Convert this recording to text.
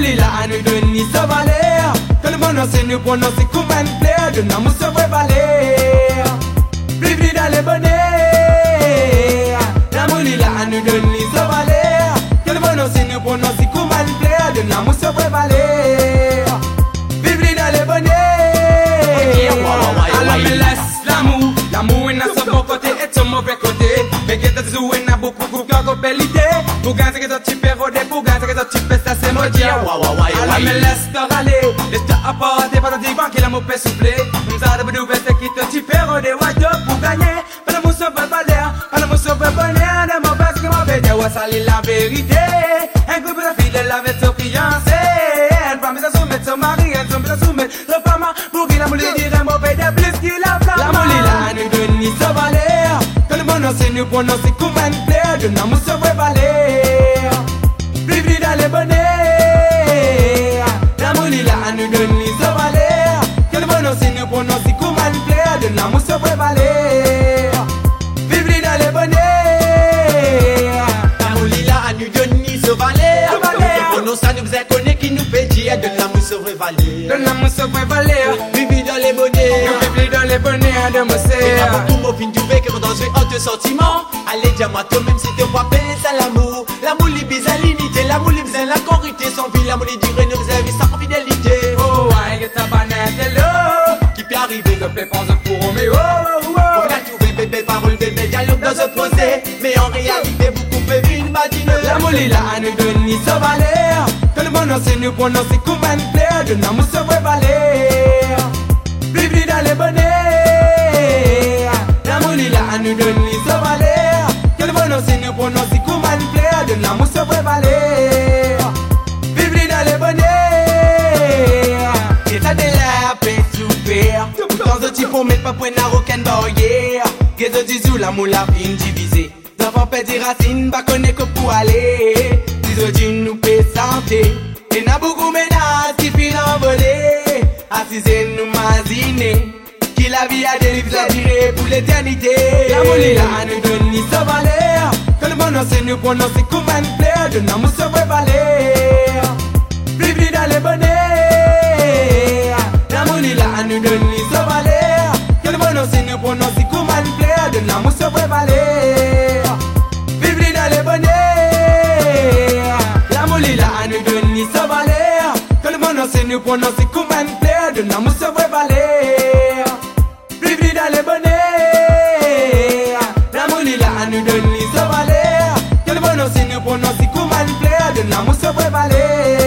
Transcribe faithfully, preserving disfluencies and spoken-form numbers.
mouli la anu de ni sa valeur. Que le prononcer nous prononcer comme un plaire. De l'amour se vrai valeur. Bienvenue dans les bonheurs. La mouli la anu de ni sa valeur. Que le prononcer nous prononcer comme un plaire. De l'amour se vrai valeur. Bienvenue dans les bonheurs. Alors me laisse l'amour. L'amour est dans son bon côté et son mauvais côté. Mais qui t'a joué n'a beaucoup de gars belle idée. Pour gagner que tu peux roder, pour gagner que tu peux ça c'est maudit. Alors me laisse te râler. Laisse-toi apporter pas de divan qui l'amour peut souffler. Nous avons de nouvelles qui te tu peux roder. Pour gagner, pas l'amour se fait valeur. Pas l'amour se fait bonheur. De mon best que mon bébé. Ouais ça c'est la vérité. Un groupe de filles avec son fiancé. Elle va me soumettre son mari. Elle va me soumettre son femme. Pour qu'il l'amour lui dira mon bébé plus qu'il a flamme. L'amour il a nous donne ni sa valeur. Que le prononcer nous prononcer comme un plaire. De l'amour se fait valeur. Bienvenue dans les bonheurs. L'amour il a nous donne ni sa valeur. Que le prononcer nous prononcer comme un plaire. De l'amour se fait valeur. Bienvenue dans les bonheurs. L'amour il a nous donne ni sa valeur. Que le prononcer nous faisait connaître qui nous fait dire. De l'amour se fait valeur. De l'amour se fait valeur. Bienvenue dans les bonheurs. Bienvenue dans les bonheurs de mon Et sœur. pour mon fin du bec, dans un autre sentiment. Allez, dis-moi toi même si t'es pas belle, c'est l'amour. L'amour li bizarre l'unité, l'amour li bizarre la corité. Sans vie, l'amour li durée, nous avez sans fidélité. Oh, aïe, ta banane de l'eau. Qui peut arriver, Le plaît pense pour Roméo. on a trouvé bébé, parole, bébé, dialogue dans ce procès. Mais en réalité, beaucoup peuvent imaginer. L'amour il a nous donne ni sa valeur. Que le prononcer nous prononcer comme un plaire. De l'amour se vrai valeur. Bienvenue dans les bonheurs. L'amour il a nous donne ni sa valeur. Que le prononcer nous prononcer comme un plaire. De l'amour se vrai valeur. Bienvenue dans les bonheurs. Et ça de la paix super. Pourtant de type pour mettre pas point à aucune barrière. Qu'est-ce que tu dis l'amour la fin divisée. D'avant perdre des racines, pas connaître que pour aller. Dis-tu nous paie santé. Et n'a beaucoup menaces qui finissent envolées. Assisez nous maziner. Qui la vie a des livres à virer pour l'éternité. L'amour il a nous donne ni sa valeur. Que le prononcer nous prononcer comme un plaire. De l'amour se vrai valeur. Bienvenue dans les bonheurs. L'amour il a nous donne ni sa valeur. Que le prononcer nous prononcer comme un plaire. De l'amour se vrai valeur. Bienvenue dans les bonheurs. L'amour il a nous donne ni sa valeur. Que le prononcer nous prononcer comme un plaire. De l'amour se vrai valeur. Bienvenue dans les bonheurs. L'amour il a nous donne ni sa valeur. Que le prononcer nous prononcer comme un plaire. De l'amour se vrai valeur.